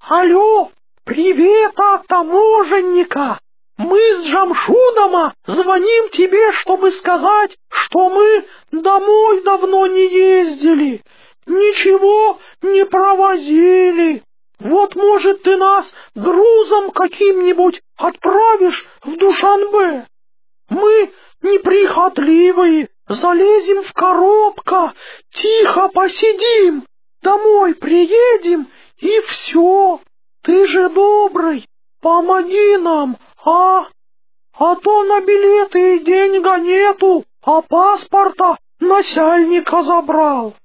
Алло, привет от таможенника! Мы с Джамшудома звоним тебе, чтобы сказать, что мы домой давно не ездили, ничего не провозили. Вот, может, ты нас грузом каким-нибудь отправишь в Душанбе? Мы неприхотливые, залезем в коробка, тихо посидим, домой приедем и все. Ты же добрый, помоги нам, а? А то на билеты и деньга нету, а паспорта начальника забрал.